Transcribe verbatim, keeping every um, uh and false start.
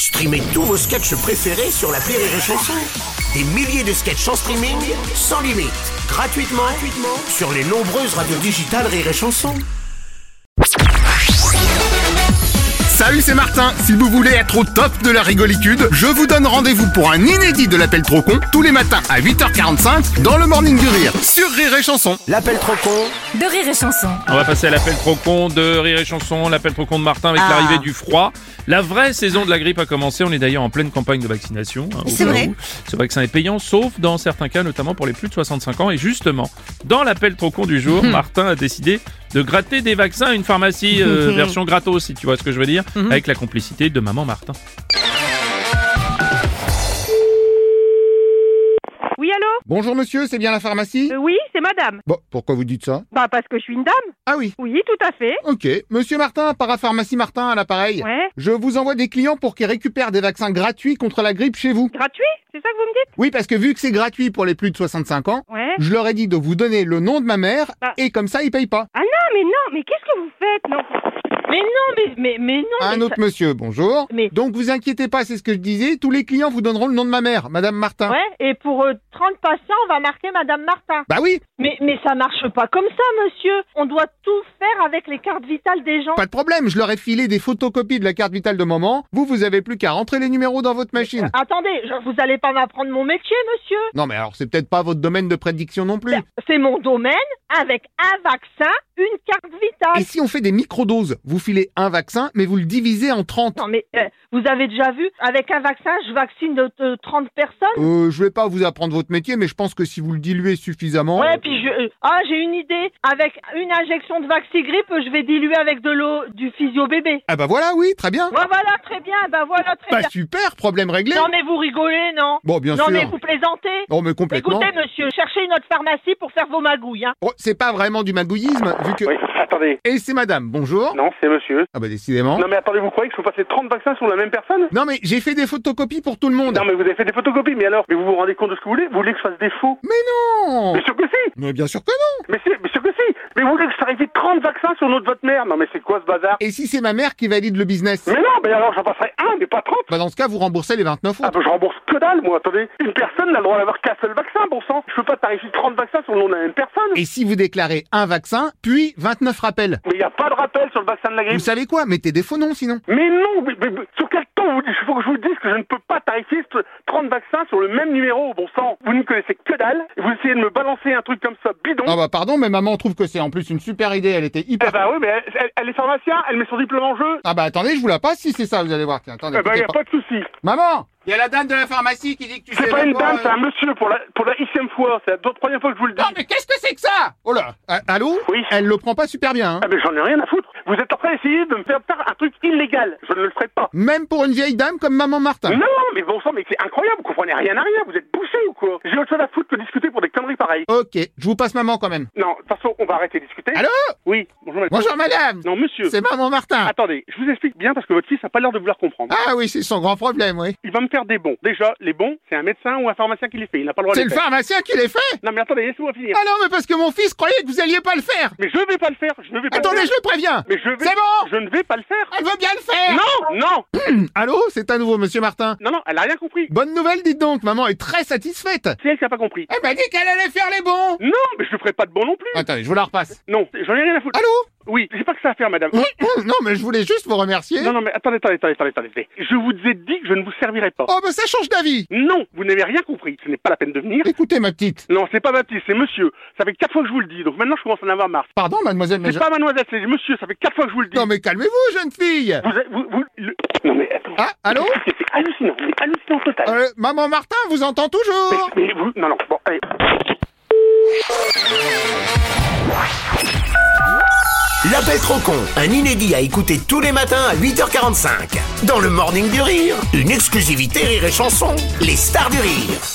Streamez tous vos sketchs préférés sur l'appli Rire et Chanson. Des milliers de sketchs en streaming, sans limite, gratuitement, gratuitement sur les nombreuses radios digitales Rire et Chanson. Salut, c'est Martin. Si vous voulez être au top de la rigolitude, je vous donne rendez-vous pour un inédit de l'appel trop con tous les matins à huit heures quarante-cinq dans le Morning du Rire sur Rire et Chanson. L'appel trop con de Rire et Chanson. On va passer à l'appel trop con de Rire et Chanson, l'appel trop con de Martin avec Ah. l'arrivée du froid. La vraie saison de la grippe a commencé, on est d'ailleurs en pleine campagne de vaccination. Hein, au C'est cas vrai. où. Ce vaccin est payant, sauf dans certains cas, notamment pour les plus de soixante-cinq ans. Et justement, dans l'appel trop con du jour, Martin a décidé de gratter des vaccins à une pharmacie euh, version gratos, si tu vois ce que je veux dire, avec la complicité de maman Martin. Oui, allô? Bonjour monsieur, c'est bien la pharmacie? Euh, Oui, c'est madame. Bon, pourquoi vous dites ça? Bah, parce que je suis une dame. Ah oui, Oui, tout à fait. ok. Monsieur Martin, parapharmacie Martin à l'appareil. Ouais. Je vous envoie des clients pour qu'ils récupèrent des vaccins gratuits contre la grippe chez vous. Gratuit? C'est ça que vous me dites? Oui, parce que vu que c'est gratuit pour les plus de soixante-cinq ans, Ouais. je leur ai dit de vous donner le nom de ma mère Ah. et comme ça ils payent pas. Ah non, mais non, mais qu'est-ce que vous faites? Non. Mais non, mais, mais, mais non. Un mais autre ça- monsieur, bonjour. Mais- Donc vous inquiétez pas, c'est ce que je disais, tous les clients vous donneront le nom de ma mère, Madame Martin. Ouais, et pour euh, trente patients, on va marquer madame Martin. Bah oui, Mais, mais ça marche pas comme ça, monsieur. On doit tout faire avec les cartes vitales des gens. pas de problème, je leur ai filé des photocopies de la carte vitale de maman. Vous, vous avez plus qu'à rentrer les numéros dans votre machine. Attendez, je- vous allez pas m'apprendre mon métier, monsieur. Non mais alors c'est peut-être pas votre domaine de prédiction non plus. C'est mon domaine, avec un vaccin, une carte vitale. Et si on fait des microdoses, vous filez un vaccin, mais vous le divisez en trente. Non, mais euh, vous avez déjà vu, avec un vaccin, je vaccine de, de trente personnes. Euh, je vais pas vous apprendre votre métier, mais je pense que si vous le diluez suffisamment... Ouais, puis je... euh, ah, j'ai une idée. Avec une injection de Vaxigrippe, je vais diluer avec de l'eau du physio bébé. Ah bah voilà, oui, très bien. Ouais, voilà, très bien, bah voilà, très Bah bien. super, problème réglé. Non, mais vous rigolez, non? Bon, bien non, sûr. mais vous plaisantez? Oh mais complètement. Écoutez, monsieur, cherchez une autre pharmacie pour faire vos magouilles, hein. Oh, c'est pas vraiment du magouillisme, vu que... Oui, attendez. Et c'est madame, bonjour. Non, c'est monsieur. Ah bah décidément. Non mais attendez, vous croyez que je peux passer trente vaccins sur la même personne? Non mais j'ai fait des photocopies pour tout le monde. Non mais vous avez fait des photocopies, mais alors? Mais vous vous rendez compte de ce que vous voulez? Vous voulez que je fasse des faux? Mais non. Mais sûr que si! Mais bien sûr que non. Mais si, mais sûr que si! Mais vous voulez que je fasse trente vaccins sur notre votre mère? Non mais c'est quoi ce bazar? Et si c'est ma mère qui valide le business? Mais non, mais alors j'en passerai un, mais pas trente! Bah dans ce cas, vous remboursez les vingt-neuf Ah autres. bah je rembourse que dalle, moi, attendez. Une personne n'a le droit d'avoir qu'un seul vaccin, bon sang. Je peux pas tarifier trente vaccins sur le nom de la même personne. Et si vous déclarez un vaccin, puis vingt-neuf rappels? Mais y a pas de rappel sur le vaccin de la Vous grippe. savez quoi? Mettez des faux noms sinon. Mais non, mais, mais- mais sur quel temps vous, il faut que je vous dise que je ne peux pas tarifier ce- trente vaccins sur le même numéro, bon sang. Vous ne connaissez que dalle, et vous essayez de me balancer un truc comme ça, bidon. Ah bah pardon, mais maman trouve que c'est en plus une super idée, elle était Eh hyper... bah oui, mais elle, elle- elle est pharmacien, elle met son diplôme en jeu. Ah bah attendez, je vous la passe si c'est ça, vous allez voir. Tiens, attendez, Eh bah y a écoutez pas de souci. pas. Maman, il y a la dame de la pharmacie qui dit que tu sais C'est pas même une dame, euh, c'est un monsieur pour la pour la xème fois. C'est la première fois que je vous le dis. Non mais qu'est-ce que c'est que ça? Oh là, ah, allô? Oui. Elle le prend pas super bien, hein. Ah mais j'en ai rien à foutre. Vous êtes en train d'essayer de me faire faire un truc illégal. Je ne le ferai pas. Même pour une vieille dame comme maman Martin. Non, mais bon sang, mais c'est incroyable. Vous comprenez rien à rien. Vous êtes bouché ou quoi? J'ai autre chose à foutre que discuter pour des conneries pareilles. Ok, je vous passe maman quand même. Non, de toute façon, on va arrêter de discuter. Allô? Oui. Bonjour, madame. Bonjour madame. Non, monsieur. C'est maman Martin. Attendez, je vous explique bien parce que votre fils a pas l'air de vouloir comprendre. Ah oui, c'est son grand problème, oui. Il va me faire des bons. Déjà, les bons, c'est un médecin ou un pharmacien qui les fait. Il n'a pas le droit de C'est les le faire. pharmacien qui les fait? Non, mais attendez, laissez-moi finir. Ah non, mais parce que mon fils croyait que vous alliez pas le faire. Mais je vais pas le faire. Je ne vais pas Attendez, le je faire. le préviens. Mais je vais. C'est bon. Je ne vais pas le faire. Elle veut bien le faire. Non, non, Allô, c'est à nouveau monsieur Martin. non, non, elle a rien compris. Bonne nouvelle, dites donc, maman est très satisfaite. C'est elle qui a pas compris. Elle m'a dit qu'elle allait faire les bons. Non, mais je ne ferai pas de bon non plus. Attendez, je vous la repasse. Non, j'en ai rien à foutre. Allô? Oui, j'ai pas que ça à faire, madame. Non, mais je voulais juste vous remercier. Non, non, mais attendez, attendez, attendez, attendez, attendez. Je vous ai dit que je ne vous servirai pas. Oh, bah ça change d'avis. Non, vous n'avez rien compris. Ce n'est pas la peine de venir. Écoutez, ma petite. Non, c'est pas Baptiste, c'est monsieur. Ça fait quatre fois que je vous le dis, donc maintenant je commence à en avoir marre. Pardon, mademoiselle, mais C'est je... pas mademoiselle, c'est monsieur, ça fait quatre fois que je vous le dis. Non, mais calmez-vous, jeune fille. Vous, êtes- vous, vous, le- Non, mais attends. Ah, allô? C'est c'est hallucinant, c'est hallucinant total. Euh, maman Martin vous entend toujours. Mais, mais vous, non, non, bon, allez. L'appel trop con, un inédit à écouter tous les matins à huit heures quarante-cinq. Dans le Morning du Rire, une exclusivité Rire et Chanson, les stars du rire.